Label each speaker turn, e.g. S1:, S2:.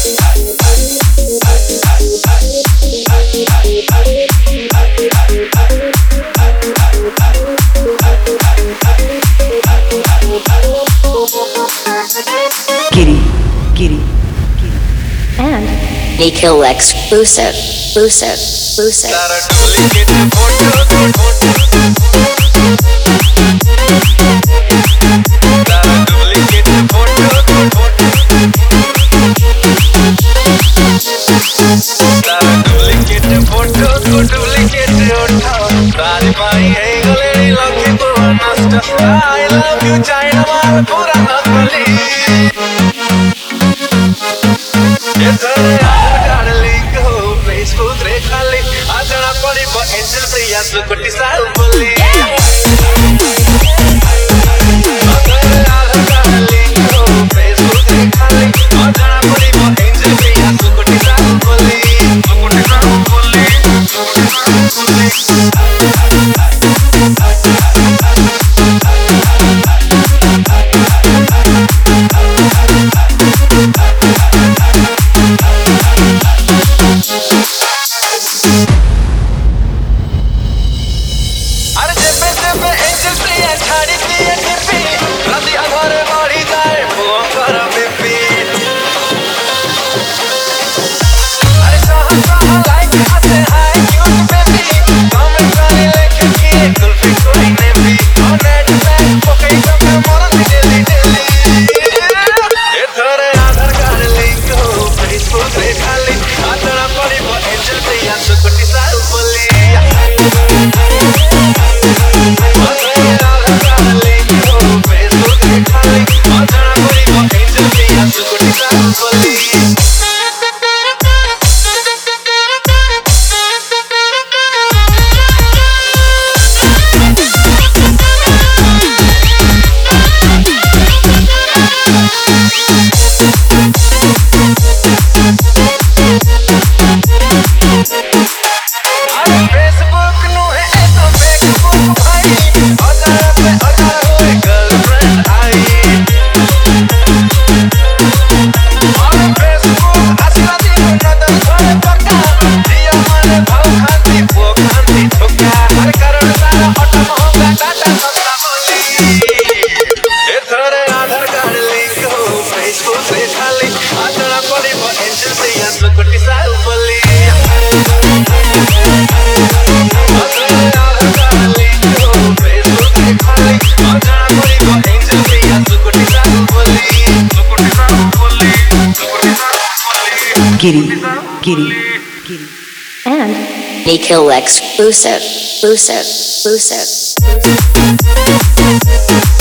S1: Giddy, giddy, giddy. And
S2: Nikhil exclusive, exclusive, exclusive.
S3: I love you, China, pura nasali. Yes, darling, go Facebook re khali. Ajana padi ba angel priya sukoti sal boli. Darling, go Facebook re khali. Ajana padi ba angel priya sukoti sal boli. Sukoti sal boli. Sukoti sal boli.
S1: giddy, giddy, giddy. And
S2: Nikhil exclusive, exclusive, exclusive.